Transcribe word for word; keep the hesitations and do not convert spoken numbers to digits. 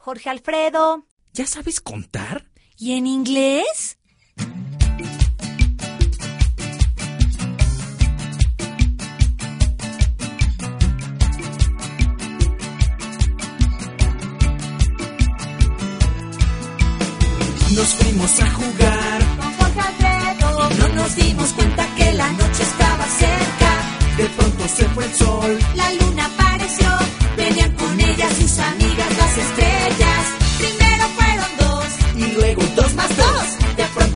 Jorge Alfredo. ¿Ya sabes contar? ¿Y en inglés? Nos fuimos a jugar Con Jorge Alfredo. y no nos dimos cuenta que la noche estaba cerca. De pronto se fue el sol. La luna para